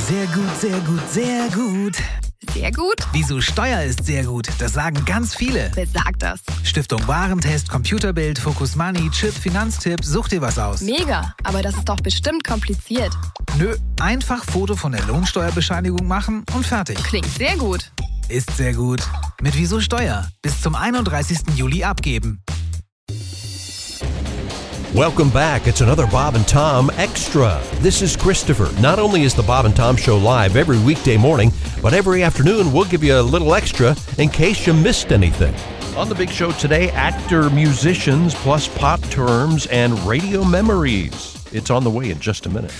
Sehr gut, sehr gut, sehr gut. Sehr gut? Wieso Steuer ist sehr gut, das sagen ganz viele. Wer sagt das? Stiftung Warentest, Computerbild, Focus Money, Chip, Finanztipp, such dir was aus. Mega, aber das ist doch bestimmt kompliziert. Nö, einfach Foto von der Lohnsteuerbescheinigung machen und fertig. Klingt sehr gut. Ist sehr gut. Mit Wieso Steuer. Bis zum 31. Juli abgeben. Welcome back. It's another Bob and Tom Extra. This is Christopher. Not only is the Bob and Tom Show live every weekday morning, but every afternoon we'll give you a little extra in case you missed anything. On the big show today, actor, musicians, plus pop terms and radio memories. It's on the way in just a minute.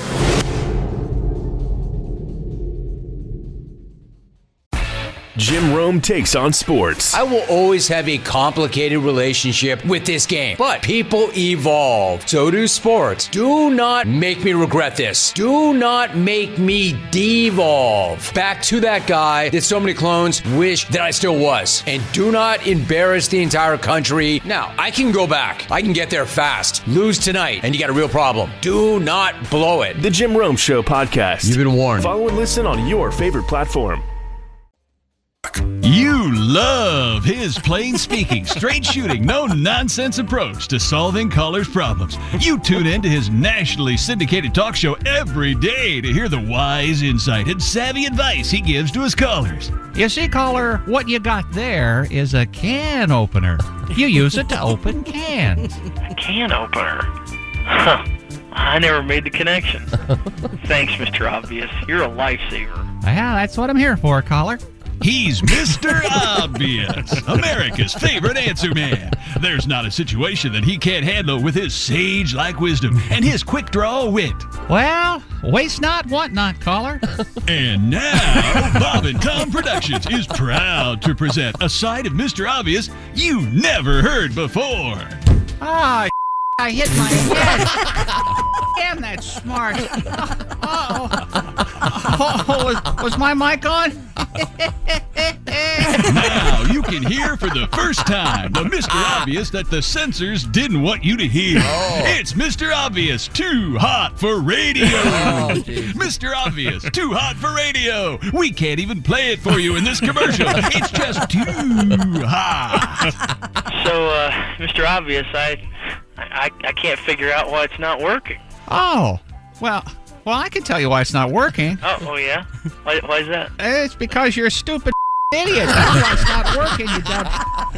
Jim Rome takes on sports. I will always have a complicated relationship with this game, but people evolve. So do sports. Do not make me regret this. Do not make me devolve back to that guy that so many clones wish that I still was. And do not embarrass the entire country. Now, I can go back. I can get there fast. Lose tonight, and you got a real problem. Do not blow it. The Jim Rome Show podcast. You've been warned. Follow and listen on your favorite platform. You love his plain speaking, straight shooting, no nonsense approach to solving callers' problems. You tune in to his nationally syndicated talk show every day to hear the wise insight and savvy advice he gives to his callers. You see, caller, what you got there is a can opener. You use it to open cans. A can opener? Huh. I never made the connection. Thanks, Mr. Obvious. You're a lifesaver. Yeah, that's what I'm here for, caller. He's Mr. Obvious, America's favorite answer man. There's not a situation that he can't handle with his sage-like wisdom and his quick-draw wit. Well, waste not, want not, caller. And now, Bob and Tom Productions is proud to present a side of Mr. Obvious you never heard before. Ah, I hit my head. Damn, that's smart. Was my mic on? Now you can hear for the first time the Mr. Obvious that the censors didn't want you to hear. It's Mr. Obvious, too hot for radio. Mr. Obvious, too hot for radio. We can't even play it for you in this commercial. It's just too hot. So, Mr. Obvious, I can't figure out why it's not working. Oh, well, I can tell you why it's not working. Oh yeah? Why is that? It's because you're a stupid idiot. That's why it's not working, you dumb...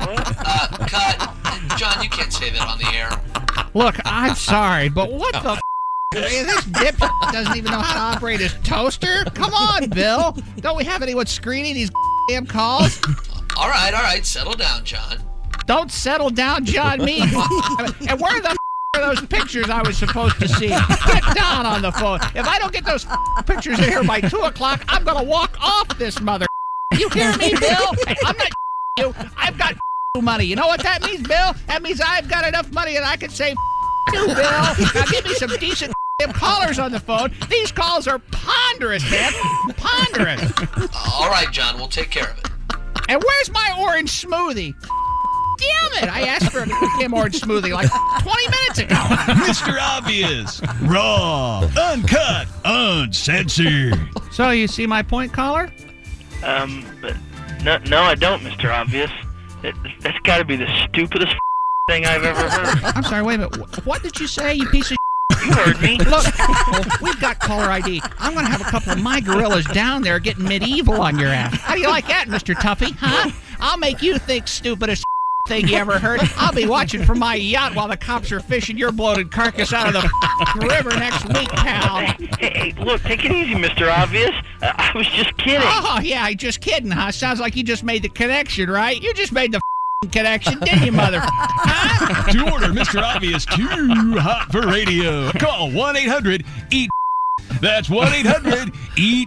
Cut. John, you can't say that on the air. Look, I'm sorry, but what the this dip doesn't even know how to operate his toaster? Come on, Bill. Don't we have anyone screening these damn calls? All right. Settle down, John. Don't settle down, John. Me. And where the are those pictures I was supposed to see? Get down on the phone. If I don't get those pictures in here by 2 o'clock, I'm going to walk off this mother. You hear me, Bill? Hey, I'm not you. I've got money. You know what that means, Bill? That means I've got enough money that I can say you, Bill. Now give me some decent callers on the phone. These calls are ponderous, man. Ponderous. All right, John. We'll take care of it. And where's my orange smoothie? Damn it! I asked for a damn orange smoothie like 20 minutes ago. Mr. Obvious, raw, uncut, uncensored. So you see my point, caller? But no, I don't, Mr. Obvious. That's got to be the stupidest thing I've ever heard. I'm sorry, wait a minute. What did you say, you piece of You heard me. Look, we've got caller ID. I'm going to have a couple of my gorillas down there getting medieval on your ass. How do you like that, Mr. Tuffy? Huh? I'll make you think stupidest thing you ever heard. I'll be watching from my yacht while the cops are fishing your bloated carcass out of the river next week, pal. Hey, look, take it easy, Mr. Obvious. I was just kidding. Oh, yeah, just kidding, huh? Sounds like you just made the connection, right? You just made the connection, didn't you, mother? Huh? To order Mr. Obvious too hot for radio, call 1-800-EAT. That's 1-800-EAT.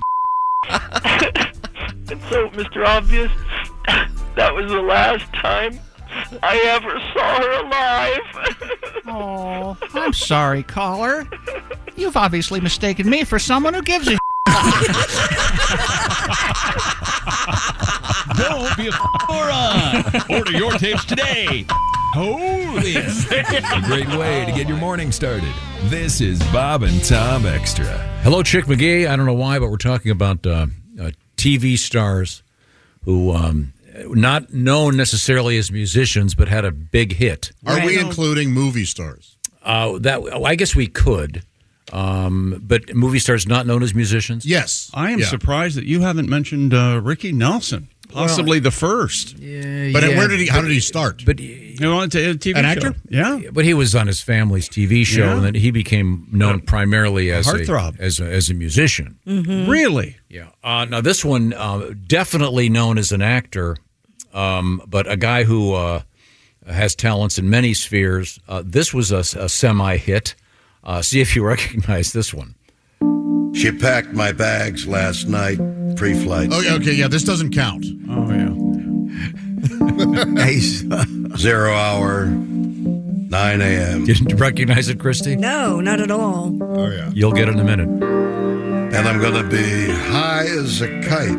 And so, Mr. Obvious, that was the last time I ever saw her alive. Oh, I'm sorry, caller. You've obviously mistaken me for someone who gives a Don't be a moron. Order your tapes today. Holy. A great way to get your morning started. This is Bob and Tom Extra. Hello, Chick McGee. I don't know why, but we're talking about TV stars who not known necessarily as musicians, but had a big hit. Are we including movie stars? I guess we could. But movie stars not known as musicians? Yes. I am surprised that you haven't mentioned Ricky Nelson, possibly the first. But how did he start? But on a TV an show. actor? Yeah. But he was on his family's TV show, and then he became known primarily as heartthrob, as a musician. Mm-hmm. Really? Yeah. Now this one definitely known as an actor, but a guy who has talents in many spheres. This was a semi-hit. See if you recognize this one. She packed my bags last night, pre-flight. Oh, okay, yeah, this doesn't count. Oh, yeah. Nice. 0 hour, 9 a.m. Didn't recognize it, Christy? No, not at all. Oh, yeah. You'll get it in a minute. And I'm going to be high as a kite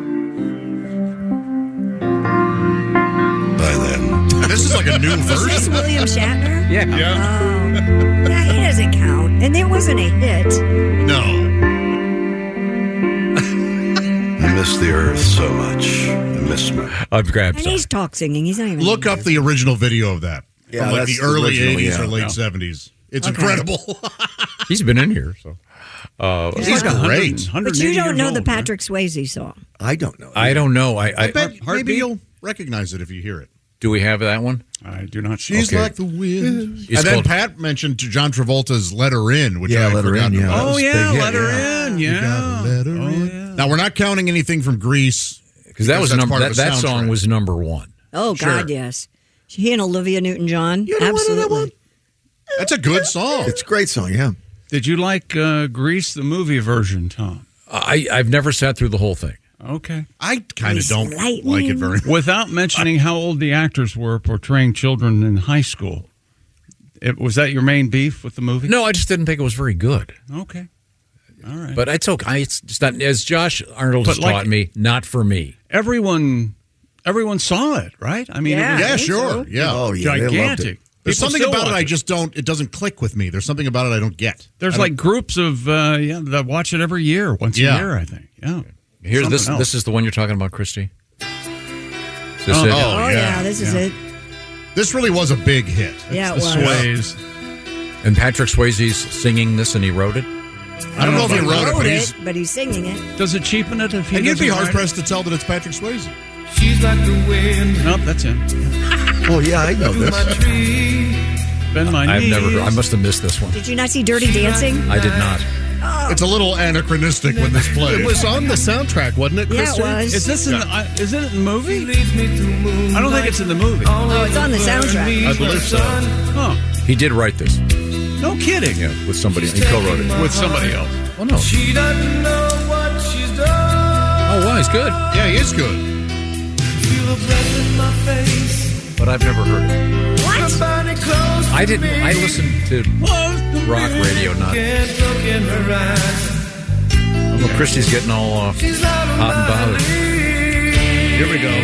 by then. This is like a new version. Is this William Shatner? Yeah. Oh. Yeah, he doesn't count. And it wasn't a hit. No. I miss the earth so much. I miss my... I've grabbed And he's talk singing. He's not even. Look up the original video of that. Yeah, from like that's the early original, 80s yeah. or late Yeah. 70s. It's Okay. incredible. He's been in here, so. He's like great. 100 But you don't know the years old, Patrick Swayze song. I don't know. I don't know. I bet maybe Heartbeat? you'll recognize it if you hear it. Do we have that one? right? I do not. She's Okay. like the wind. It's And then called- Pat mentioned to John Travolta's Let Her In, which Yeah, I Let Her forgot In, yeah. about. Oh, was yeah, big hit, let her yeah. in. You Yeah. gotta let her in. Now, we're not counting anything from Grease. Because that was that's number. part of That the song soundtrack. was number one. Oh, Sure. God, yes. He and Olivia Newton-John. You don't want another one? Absolutely. That's a good song. It's a great song, yeah. Did you like Grease, the movie version, Tom? I've never sat through the whole thing. Okay. I kind of Grease don't Lightning. like it very much. Without mentioning how old the actors were portraying children in high school, was that your main beef with the movie? No, I just didn't think it was very good. Okay. All right. But it's okay. It's just not, as Josh Arnold has But like- taught me, not for me. Everyone saw it, right? I mean, Yeah. it Yeah, was sure. Yeah. Oh, yeah. They loved gigantic. it. There's People something still about it watch I just don't, it doesn't click with me. There's something about it I don't get. There's like groups of that watch it every year, once Yeah. a year, I think. Yeah. Here's this. Something else. This is the one you're talking about, Christy. Is this Oh, it? Oh, yeah, this is it. This really was a big hit. Yeah, it The was. Sways. And Patrick Swayze's singing this, and he wrote it. I don't know if he He wrote it, wrote but it, but he's singing it. Does it cheapen it if he and you'd be doesn't hard write it? pressed to tell that it's Patrick Swayze. She's like the wind. Nope, that's him. Oh, yeah, I know this. Bend my I've knees. never. I must have missed this one. Did you not see Dirty Dancing? I did not. It's a little anachronistic when this plays. It was on the soundtrack, wasn't it, Yeah, Chris? it was. Is this in the, is it in the movie? I don't think it's in the movie. Oh, it's on the soundtrack. I believe so. Huh. He did write this. No kidding. Yeah, with somebody. He co-wrote it. With somebody else. Oh no. She doesn't know what she's done. Oh wow, he's good. Yeah, he is good. Feel a breath in my face. But I've never heard it. Somebody close I to didn't. me. I listened to rock radio, not. Can't look in her eyes. Well, Christy's getting all She's out of hot and my bothered. league. Here we go.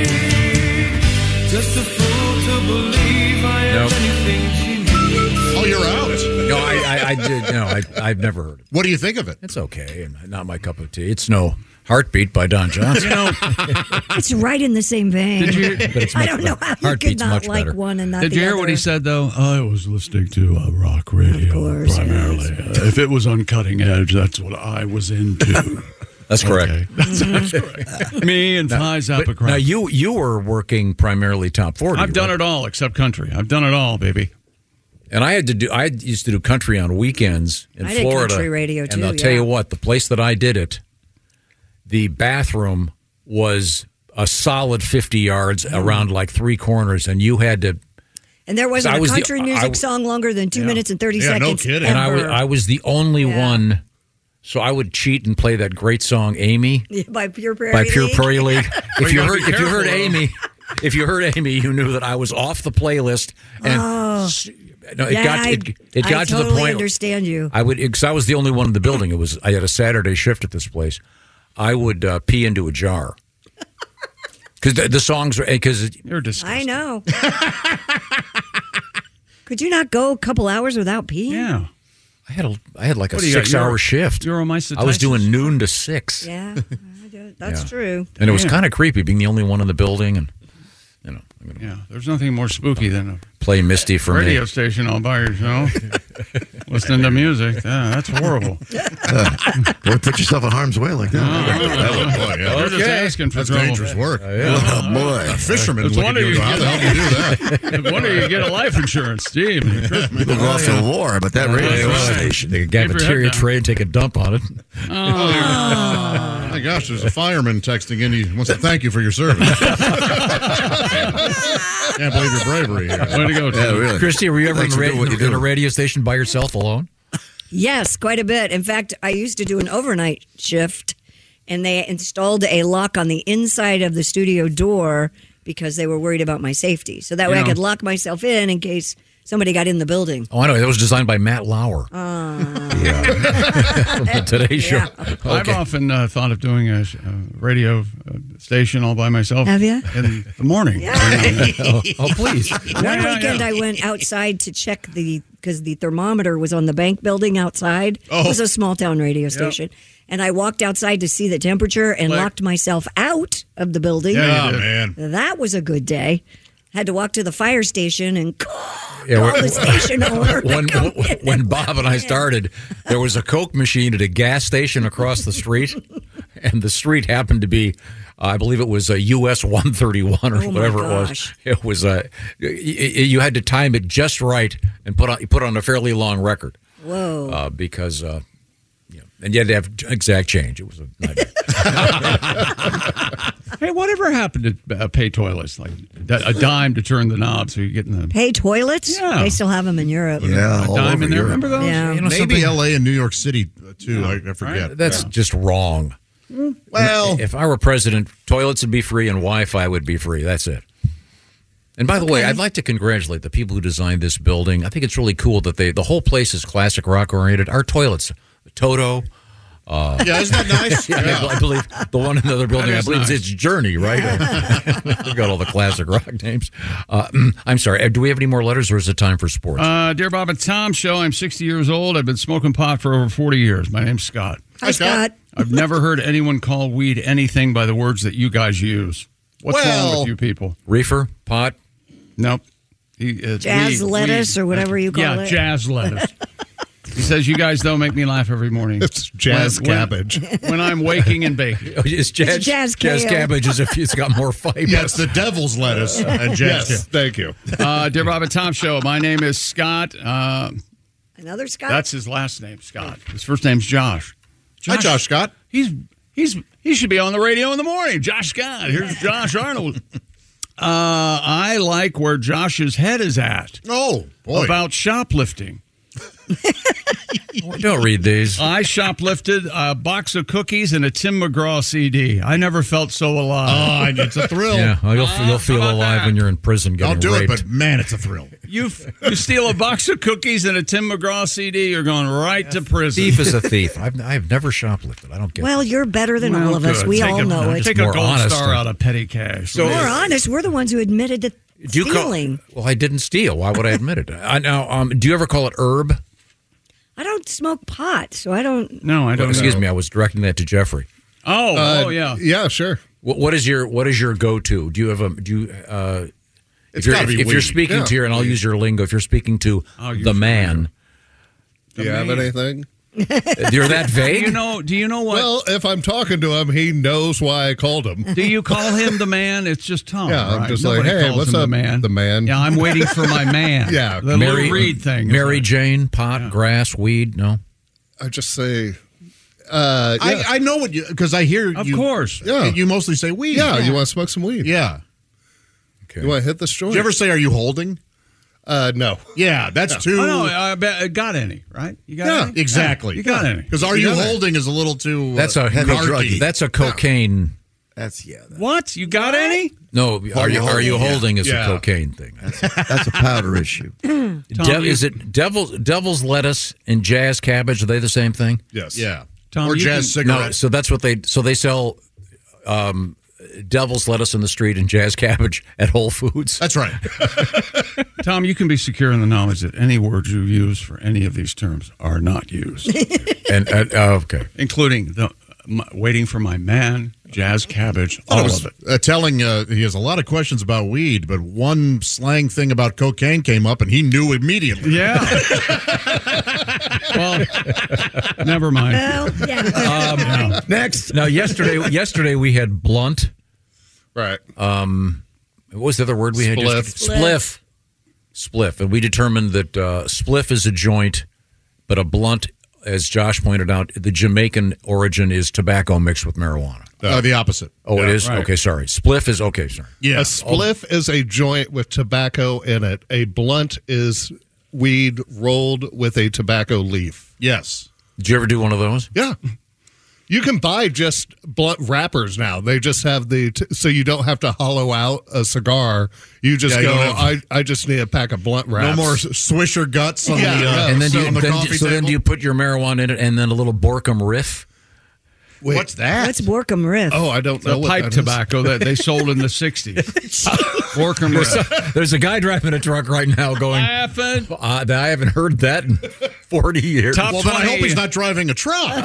Just a fool to believe I am Nope. anything she needs. Oh, you're out. No, I did. No, I've never heard it. What do you think of it? It's okay, and not my cup of tea. It's no Heartbeat by Don Johnson. You know, It's right in the same vein. Did you- But it's I much don't know better. how you could Heartbeat's not much like better. one and not did the you hear other. what he said, though? I was listening to rock radio course, primarily. If it was on cutting edge, that's what I was into. That's correct. Okay. That's correct. Me and Phi Zappa But now you were working primarily top 40. I've done right? it all except country. I've done it all, baby. And I used to do country on weekends in I did Florida. country radio, And too, I'll tell yeah. you what, the place that I did it, the bathroom was a solid 50 yards around like three corners, and you had to. And there wasn't I a was the- country music song longer than 2 minutes and 30 seconds. And ever. I was the only one, so I would cheat and play that great song, Amy. By Pure Prairie By Pure League. Prairie League. Well, If you gotta be heard careful, Amy, if you heard Amy, you knew that I was off the playlist. And no, it Yeah, got I to the totally point. understand you. I would, because I was the only one in the building. I had a Saturday shift at this place. I would pee into a jar. Because the songs are because you're disgusting. I know. Could you not go a couple hours without peeing? Yeah. I had like a What do you got? 6-hour shift. Uromycetitis? I was doing noon to 6. Yeah, that's true. And it was kind of creepy being the only one in the building, and Yeah, there's nothing more spooky than a play Misty for radio me. station all by yourself, listening to music. Yeah, that's horrible. Don't put yourself in harm's way like that. You're just asking for That's trouble. dangerous work. Oh, boy. A fisherman It's look wonder at you you and go, how the hell do you do that? Wonder you get a life insurance, Steve. People go off to the war, but that radio station. Take a cafeteria tray and take a dump on it. Oh, my gosh, there's a fireman texting in. He wants to thank you for your service. Can't believe your bravery here. Way to go, Tim. Yeah, really. Christy, were you ever Thanks for doing what you in do. a radio station by yourself alone? Yes, quite a bit. In fact, I used to do an overnight shift, and they installed a lock on the inside of the studio door because they were worried about my safety. So that way I could lock myself in case somebody got in the building. Oh, I know. That was designed by Matt Lauer. From the Today Show. Yeah. I've often thought of doing a radio station all by myself. Have you? In the morning. Oh, please. One weekend I went outside to check because the thermometer was on the bank building outside. It was a small town radio station. And I walked outside to see the temperature and locked myself out of the building. Yeah, man. That was a good day. Had to walk to the fire station and call the station owner. When Bob and I started, there was a Coke machine at a gas station across the street, and the street happened to be, I believe it was a US 131 or whatever it was. It was you had to time it just right and put on a fairly long record. Whoa! Because. And you had to have exact change. It was a nightmare. Hey, whatever happened to pay toilets? Like a dime to turn the knob so you get in the... Pay toilets? Yeah. They still have them in Europe. Yeah, a dime in there. Remember those? Yeah. You know, Maybe L.A. and New York City, too. I forget. That's just wrong. Well, If I were president, toilets would be free and Wi-Fi would be free. That's it. And by the way, I'd like to congratulate the people who designed this building. I think it's really cool that the whole place is classic rock oriented. Our toilets, Toto. yeah, isn't that nice? I believe the one in the other building, I believe nice. it's Journey, right? We've got all the classic rock names. I'm sorry. Do we have any more letters or is it time for sports? Dear Bob and Tom Show, I'm 60 years old. I've been smoking pot for over 40 years. My name's Scott. Hi, Scott. I've never heard anyone call weed anything by the words that you guys use. What's wrong with you people? Reefer? Pot? Nope. Jazz lettuce or whatever you call it. Yeah, jazz lettuce. He says, you guys don't make me laugh every morning. It's jazz cabbage. When I'm waking and baking. It's jazz kale. cabbage as if it's got more fiber. Yes, the devil's lettuce and jazz. Yes, thank you. Dear Bob and Tom Show, my name is Scott. Another Scott? That's his last name, Scott. His first name's Josh. Hi, Josh Scott. He should be on the radio in the morning. Josh Scott. Here's Josh Arnold. I like where Josh's head is at. Oh, boy. About shoplifting. Don't read these. I shoplifted a box of cookies and a Tim McGraw CD. I never felt so alive. Oh, it's a thrill. Yeah, well, you'll feel alive when you're in prison getting I'll do raped. it, but man, it's a thrill. You steal a box of cookies and a Tim McGraw CD, you're going right to prison. Thief is a thief. I've never shoplifted. I don't get Well, you're better than all of us. good. We all know it. Take a more gold honest star and- out of petty cash. We're honest. We're the ones who admitted to Do you stealing. well, I didn't steal. Why would I admit it? Do you ever call it herb? I don't smoke pot, so I don't. No, I don't. Excuse me. I was directing that to Jeffrey. Oh, yeah. Yeah, sure. What is your go-to? Do you have It's if gotta be you're weed. speaking Yeah. to your, and I'll use your lingo, if you're speaking to the man, Do you have anything? you're that vague? Do you know what? Well, if I'm talking to him, he knows why I called him. Do you call him the man? It's just Tom. Yeah, I'm right? just Nobody like, hey, calls what's him up, the man? the man? Yeah, I'm waiting for my man. Yeah. the little Reed thing. Mary Jane, pot, grass, weed. No, I just say, I know what you, because I hear Of you. course. Yeah. You mostly say weed. yeah, you want to smoke some weed? Yeah. You want to hit this joint? Did you ever say, are you holding? No. Yeah, that's too. Oh, no, I got any, right? You got Yeah, any? exactly. You got any. Because are you holding is a little too. that's a narky. that's a cocaine. That's What? You got any? No, are you holding is Yeah. a cocaine thing. That's a powder issue. Is it devil's lettuce and jazz cabbage? Are they the same thing? Yes. Yeah. Tom, or you jazz can- No, cigarettes. so that's what they sell devil's lettuce in the street and jazz cabbage at Whole Foods. That's right. Tom, you can be secure in the knowledge that any words you use for any of these terms are not used. Okay. Including waiting for my man, jazz cabbage, all of it. Telling he has a lot of questions about weed, but one slang thing about cocaine came up, and he knew immediately. Yeah. Well, never mind. Well, yeah. Next. Now, yesterday we had blunt. Right. What was the other word we had? Spliff. Spliff. And we determined that spliff is a joint, but a blunt, as Josh pointed out, the Jamaican origin is tobacco mixed with marijuana. The opposite. Oh, it is? Right. Okay, sorry. Spliff is, okay, sorry. Yeah. A spliff is a joint with tobacco in it. A blunt is weed rolled with a tobacco leaf. Yes. Did you ever do one of those? Yeah. You can buy just blunt wrappers now. They just have so you don't have to hollow out a cigar. You just I just need a pack of blunt wraps. No more Swisher guts on the and then coffee table. then do you put your marijuana in it and then a little Borkum Riff? Wait, what's that? What's Borkum Riff? Oh, I don't know. The pipe tobacco that they sold in the 60s. Borkum Riff. There's a guy driving a truck right now going, I haven't heard that in 40 years. Then I hope he's not driving a truck.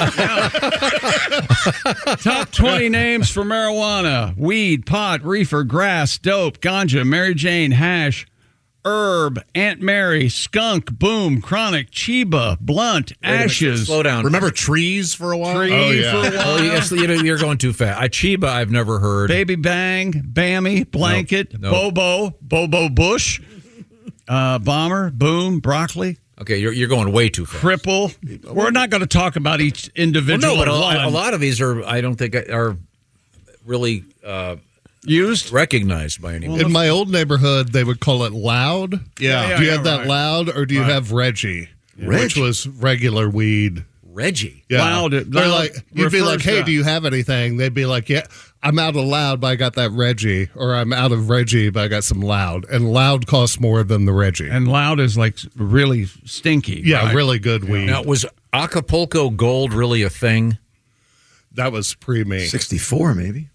Top 20 names for marijuana: weed, pot, reefer, grass, dope, ganja, Mary Jane, hash, herb, Aunt Mary, skunk, boom, chronic, chiba, blunt, ashes. Slow down. Remember trees for a while? For a while. Oh, yes, you're going too fast. Chiba, I've never heard. Baby bang, Bammy, blanket, Bobo, Bobo Bush, bomber, boom, broccoli. Okay, you're going way too fast. Cripple. We're not going to talk about each individual. Well, no, but a lot of these I don't think are really used, recognized by anyone. In my old neighborhood, they would call it loud. Yeah. Do you have that loud, or do you have Reggie, which was regular weed? Reggie. Yeah. Loud. They're like, you'd be like, hey, to- do you have anything? They'd be like, yeah, I'm out of loud, but I got that Reggie. Or I'm out of Reggie, but I got some loud. And loud costs more than the Reggie. And loud is like really stinky. Yeah, right? really good weed. Now, was Acapulco Gold really a thing? That was pre-me. 64, maybe.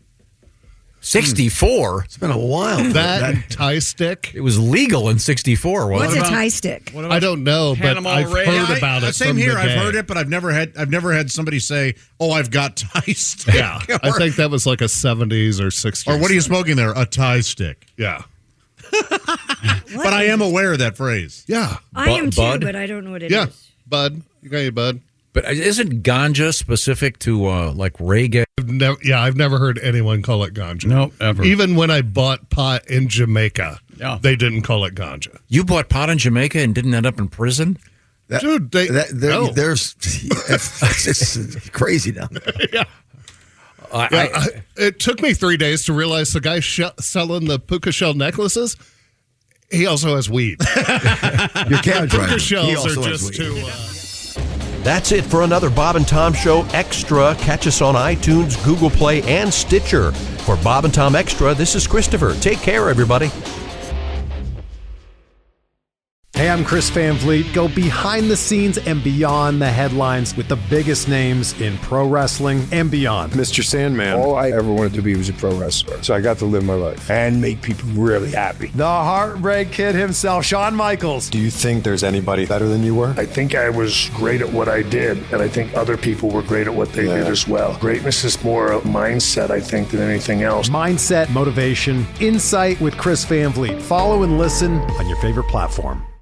64? It's been a while. That tie stick. It was legal in 64, wasn't What's it? a tie stick? I don't know, but Panama I've Ray? heard about it. Same from here. the I've day. heard it, but I've never had somebody say, "Oh, I've got tie stick." Yeah, I think that was like a 70s or 60s. Or what are you smoking there? A tie stick. Yeah. But I am aware of that phrase. Yeah. I am too, Bud? but I don't know what it is. Yeah. Bud. You got your bud. But isn't ganja specific to like reggae? I've never heard anyone call it ganja. No, ever. Even when I bought pot in Jamaica, Yeah. they didn't call it ganja. You bought pot in Jamaica and didn't end up in prison? Dude, there's it's crazy down there. Yeah. It took me 3 days to realize the guy selling the puka shell necklaces, he also has weed. Your cab driver. Puka shells he are also has just weed. too... That's it for another Bob and Tom Show Extra. Catch us on iTunes, Google Play, and Stitcher. For Bob and Tom Extra, this is Christopher. Take care, everybody. Hey, I'm Chris Van Vliet. Go behind the scenes and beyond the headlines with the biggest names in pro wrestling and beyond. Mr. Sandman. All I ever wanted to be was a pro wrestler. So I got to live my life and make people really happy. The Heartbreak Kid himself, Shawn Michaels. Do you think there's anybody better than you were? I think I was great at what I did, and I think other people were great at what they did as well. Greatness is more a mindset, I think, than anything else. Mindset, motivation, insight with Chris Van Vliet. Follow and listen on your favorite platform.